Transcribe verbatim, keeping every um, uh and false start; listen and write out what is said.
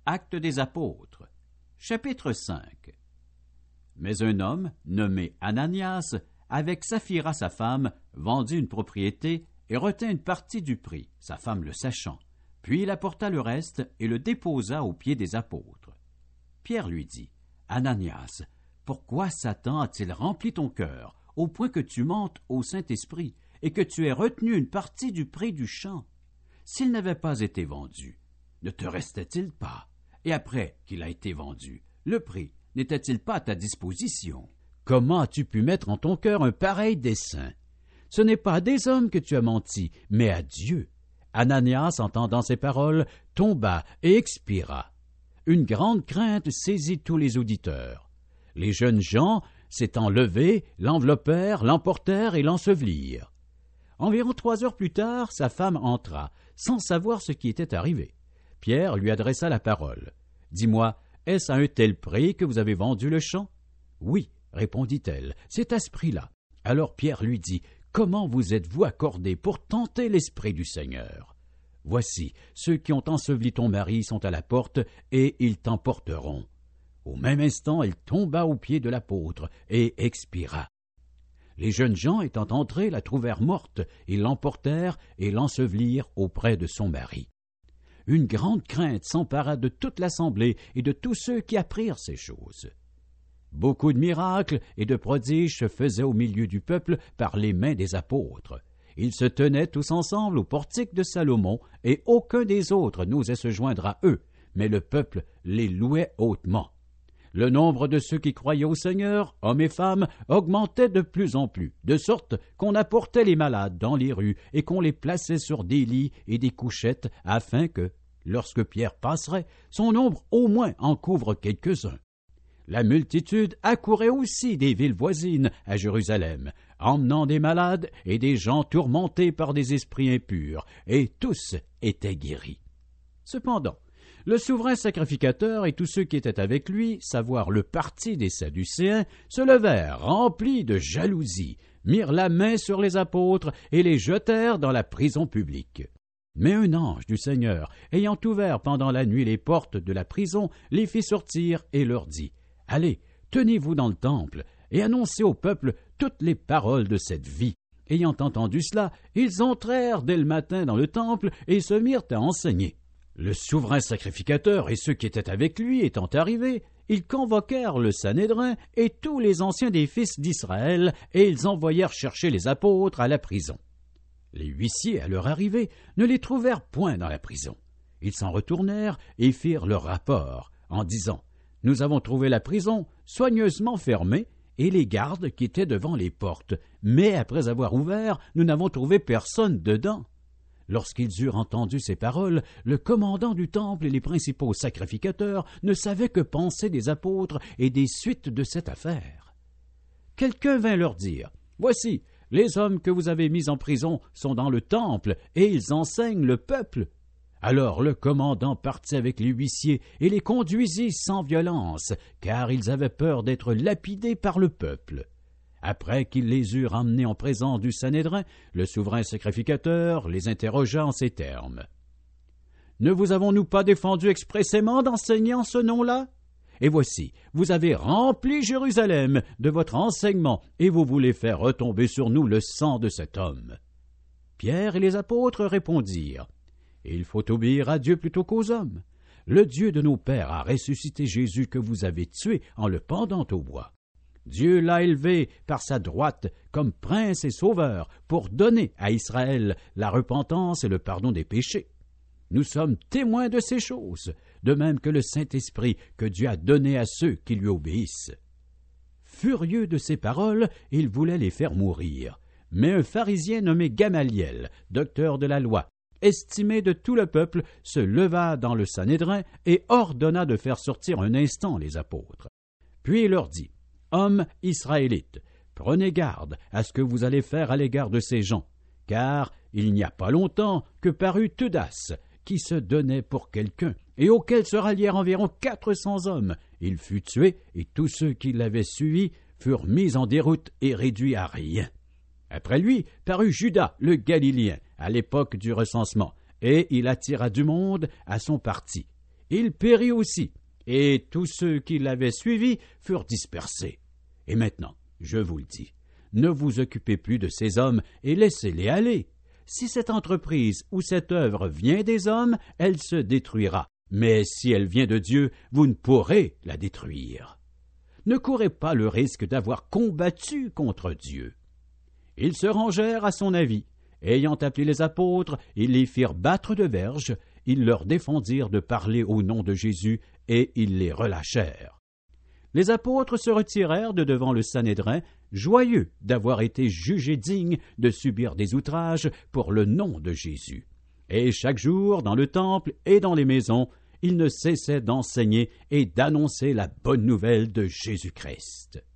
Actes des apôtres, chapitre cinq. Mais un homme, nommé Ananias, avec Saphira sa femme, vendit une propriété et retint une partie du prix, sa femme le sachant. Puis il apporta le reste et le déposa aux pieds des apôtres. Pierre lui dit, « Ananias, pourquoi Satan a-t-il rempli ton cœur, au point que tu mentes au Saint-Esprit, et que tu aies retenu une partie du prix du champ? S'il n'avait pas été vendu, ne te restait-il pas? Et après qu'il a été vendu, le prix n'était-il pas à ta disposition? Comment as-tu pu mettre en ton cœur un pareil dessein? Ce n'est pas à des hommes que tu as menti, mais à Dieu. » Ananias, entendant ces paroles, tomba et expira. Une grande crainte saisit tous les auditeurs. Les jeunes gens, s'étant levés, l'enveloppèrent, l'emportèrent et l'ensevelirent. Environ trois heures plus tard, sa femme entra, sans savoir ce qui était arrivé. Pierre lui adressa la parole. « Dis-moi, est-ce à un tel prix que vous avez vendu le champ? »« Oui, répondit-elle, c'est à ce prix-là. » Alors Pierre lui dit, « Comment vous êtes-vous accordé pour tenter l'Esprit du Seigneur? Voici, ceux qui ont enseveli ton mari sont à la porte, et ils t'emporteront. » Au même instant, elle tomba aux pieds de l'apôtre et expira. Les jeunes gens, étant entrés, la trouvèrent morte, ils l'emportèrent et l'ensevelirent auprès de son mari. Une grande crainte s'empara de toute l'assemblée et de tous ceux qui apprirent ces choses. Beaucoup de miracles et de prodiges se faisaient au milieu du peuple par les mains des apôtres. Ils se tenaient tous ensemble au portique de Salomon, et aucun des autres n'osait se joindre à eux, mais le peuple les louait hautement. Le nombre de ceux qui croyaient au Seigneur, hommes et femmes, augmentait de plus en plus, de sorte qu'on apportait les malades dans les rues et qu'on les plaçait sur des lits et des couchettes, afin que, lorsque Pierre passerait, son ombre au moins en couvre quelques-uns. La multitude accourait aussi des villes voisines à Jérusalem, emmenant des malades et des gens tourmentés par des esprits impurs, et tous étaient guéris. Cependant, le souverain sacrificateur et tous ceux qui étaient avec lui, savoir le parti des Sadducéens, se levèrent, remplis de jalousie, mirent la main sur les apôtres et les jetèrent dans la prison publique. Mais un ange du Seigneur, ayant ouvert pendant la nuit les portes de la prison, les fit sortir et leur dit, « Allez, tenez-vous dans le temple et annoncez au peuple toutes les paroles de cette vie. » Ayant entendu cela, ils entrèrent dès le matin dans le temple et se mirent à enseigner. Le souverain sacrificateur et ceux qui étaient avec lui étant arrivés, ils convoquèrent le Sanhédrin et tous les anciens des fils d'Israël, et ils envoyèrent chercher les apôtres à la prison. Les huissiers, à leur arrivée, ne les trouvèrent point dans la prison. Ils s'en retournèrent et firent leur rapport, en disant, « Nous avons trouvé la prison soigneusement fermée, et les gardes qui étaient devant les portes, mais après avoir ouvert, nous n'avons trouvé personne dedans. » Lorsqu'ils eurent entendu ces paroles, le commandant du temple et les principaux sacrificateurs ne savaient que penser des apôtres et des suites de cette affaire. Quelqu'un vint leur dire, « Voici, les hommes que vous avez mis en prison sont dans le temple, et ils enseignent le peuple. » Alors le commandant partit avec les huissiers et les conduisit sans violence, car ils avaient peur d'être lapidés par le peuple. Après qu'ils les eurent emmenés en présence du Sanhédrin, le souverain sacrificateur les interrogea en ces termes. « Ne vous avons-nous pas défendu expressément d'enseigner en ce nom-là? Et voici, vous avez rempli Jérusalem de votre enseignement, et vous voulez faire retomber sur nous le sang de cet homme. » Pierre et les apôtres répondirent, « Il faut obéir à Dieu plutôt qu'aux hommes. Le Dieu de nos pères a ressuscité Jésus que vous avez tué en le pendant au bois. Dieu l'a élevé par sa droite comme prince et sauveur pour donner à Israël la repentance et le pardon des péchés. Nous sommes témoins de ces choses, de même que le Saint-Esprit que Dieu a donné à ceux qui lui obéissent. » Furieux de ces paroles, il voulait les faire mourir. Mais un pharisien nommé Gamaliel, docteur de la loi, estimé de tout le peuple, se leva dans le Sanhédrin et ordonna de faire sortir un instant les apôtres. Puis il leur dit, « Hommes israélites, prenez garde à ce que vous allez faire à l'égard de ces gens, car il n'y a pas longtemps que parut Teudas, qui se donnait pour quelqu'un, et auquel se rallièrent environ quatre cents hommes. Il fut tué, et tous ceux qui l'avaient suivi furent mis en déroute et réduits à rien. Après lui parut Judas le Galiléen, à l'époque du recensement, et il attira du monde à son parti. il périt aussi, et tous ceux qui l'avaient suivi furent dispersés. Et maintenant, je vous le dis, ne vous occupez plus de ces hommes et laissez-les aller. Si cette entreprise ou cette œuvre vient des hommes, elle se détruira. Mais si elle vient de Dieu, vous ne pourrez la détruire. Ne courez pas le risque d'avoir combattu contre Dieu. Ils se rangèrent à son avis. Ayant appelé les apôtres, ils les firent battre de verges, ils leur défendirent de parler au nom de Jésus, et ils les relâchèrent. Les apôtres se retirèrent de devant le Sanhédrin, joyeux d'avoir été jugés dignes de subir des outrages pour le nom de Jésus. Et chaque jour, dans le temple et dans les maisons, ils ne cessaient d'enseigner et d'annoncer la bonne nouvelle de Jésus-Christ.